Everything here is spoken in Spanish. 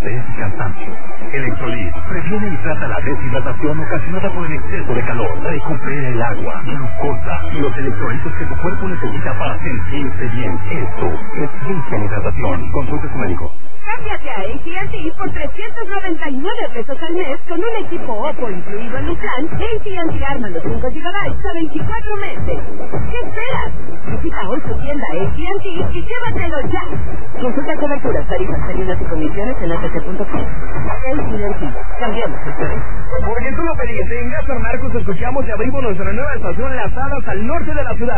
sed y cansancio. Electrolit previene y trata la deshidratación ocasionada por el exceso de calor. Recupera el agua, glucosa y los electrolitos que tu cuerpo necesita para sentirse bien. Esto es Instant Hidratación. Consulte a su médico. Cámbiate a AT&T por $399 al mes con un equipo Oppo incluido en un plan. AT&T arma los 5 GB a 24 meses. ¿Qué esperas? Visita hoy tu tienda AT&T y llévatelo ya. Consulta coberturas, tarifas, términos y condiciones en att.com. AT&T. Cambiamos el planeta. Porque tú lo pediste, en Gas San Marcos escuchamos y abrimos nuestra nueva estación Las Hadas al norte de la ciudad.